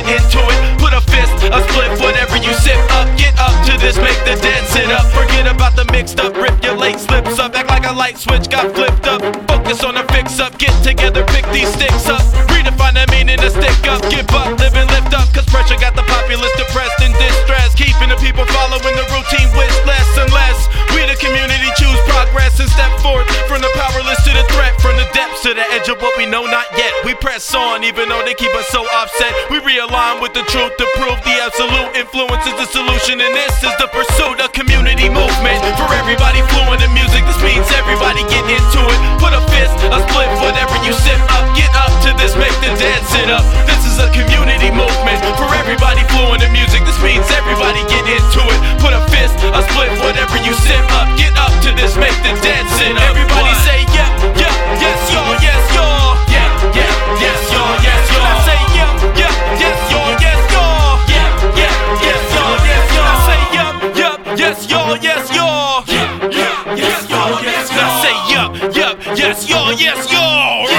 into it. Put a fist, a split, whatever you sip up. Get up to this, make the dead sit up. Forget about the mixed up, rip your late slips up. Act like a light switch got flipped up. Focus on the fix up, get together, pick these sticks up. Redefine the meaning of stick up. Give up, live and lift up, cause pressure got the populace depressed and distressed. Keeping the people following the routine, wish less and less. We the community choose progress and step forth. From the powerless to the threat, from the depths to the edge of what we know not yet. We press on even though they keep us so offset. We realign with the truth to prove the absolute influence is the solution, and this is the pursuit of community movement. For everybody fluent in music, this means everybody get into it. Put a fist, a split, whatever you sip up. Get up to this, make the dead sit up. This is a community movement. For everybody fluent in music, this means everybody get into it. Put a fist, a split, whatever you sip up. Get up to this, make the dead sit up. Everybody say yeah, yeah, yes, y'all, yes, y'all. Yeah, yeah, yes, y'all, yes, y'all. I say yeah, yeah, yes, y'all, yes, y'all. Yeah, yeah, yes, y'all, yes, y'all. I say yeah, yeah, yes, y'all, yes, y'all. Yeah, yeah, yes, y'all, yes, y'all. I say yeah, yeah, yes, y'all, yes, y'all.